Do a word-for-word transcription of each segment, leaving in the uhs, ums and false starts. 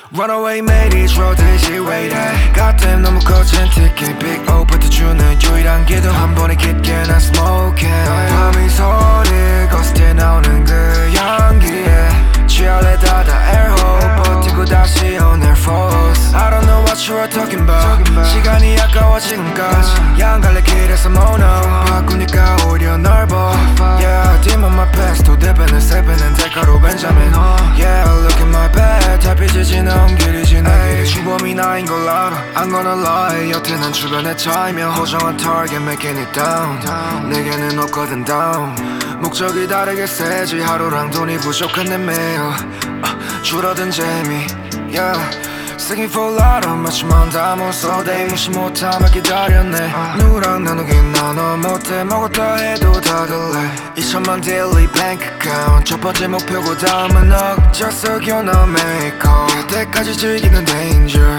Runaway made it ro듯이 왜 이래 Goddamn 너무 거친 티켓 Big O부터 주는 유일한 기도 한 번에 깊게 난 smoking 밤이 소리 거스트에 나오는 그 향기에 취할래 닫아 airhole 버티고 다시 on air force I don't know what you are talking about 시간이 아까워 지금까지 양갈래 길에서 mono 바꾸니까 오히려 넓어 Yeah dim on my past 두 대배는 세 배는 대가로 벤자민 Yeah look at my bed 달빛이 지나온 길이지 내 길이 주범이 나인 걸 알아 I'm gonna lie 여태 난 주변에 차이며 호정한 target making it down 내게는 없거든 down 목적이 다르게 세지 하루랑 돈이 부족한 내 매일 줄어든 재미 yeah Singing for a lot of 마치만 담아서 내 무시 못하며 기다렸네 누구랑 나누긴 나눠 못해 먹었다 해도 다 들래 이천만 daily bank account 첫 번째 목표고 다음은 너 Just so you know make call 그때까지 즐기는 danger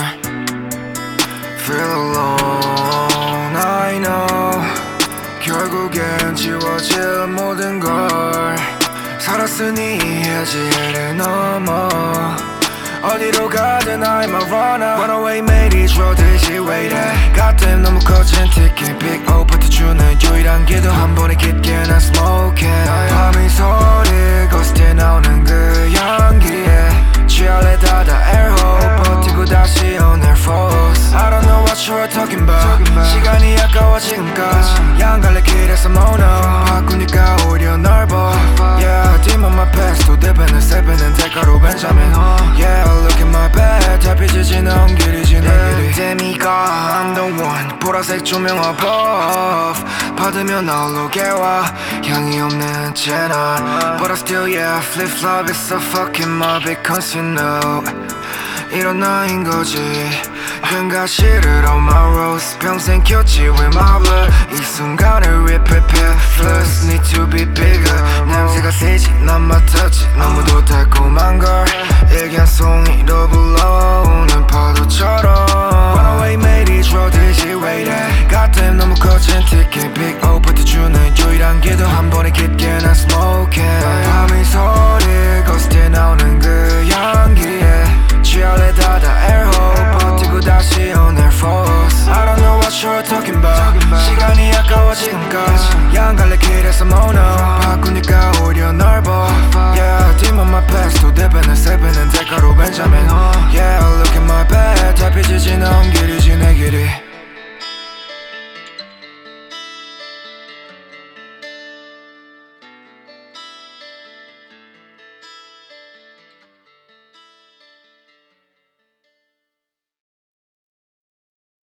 Feel alone I know 결국엔 지워질 모든 걸 살았으니 해야지 해를 넘어 어디로 가든 I'm a runner Runaway made it ro듯이 왜 이래 Goddamn 너무 거친 티켓 Big O부터 주는 유일한 기도 한 번에 깊게 난 smoking 밤이 소리 거스트에 나오는 그 향기에 취할래 닫아 airhole 버티고 다시 on air force I don't know what you are talking about 시간이 아까워 지금까지 양갈래 길에서 mono 바꾸니까 오히려 넓어 Yeah dim on my past 두 대배는 세 배는 대가로 벤자민 Yeah look at my bed 달빛이 지나온 길이지 내 길이 재미가 I'm the one 보라색 조명 above 받으면 나올게 와 향이 없는 채널 But I still yeah flip flop it's so fucking morbid cause you know 이런 나인 거지 흥가시를 on my rose 평생 켰지 with my blood 이 순간을 we prepare Floods need to be bigger 냄새가 세지 난 맡았지 너무도 달콤한 걸 일기한 송이로 불러오는 파도처럼 Runaway made it ro듯이 왜 이래 Goddamn 너무 거친 티켓 Big O부터 주는 유일한 기도 한 번에 깊게 난 smoking 밤이 소리 거스트에 나오는 그 향기에 취할래 닫아 airhole 버티고 다시 on air force I don't know what you're talking about 시간이 아까워 지금까지 양갈래 길에서 mono 바꾸니까 오히려 넓어 Yeah dim on my past 두 대배는 세 배는 대가로 벤자민 Yeah look at my bed 달빛이 지나온 길이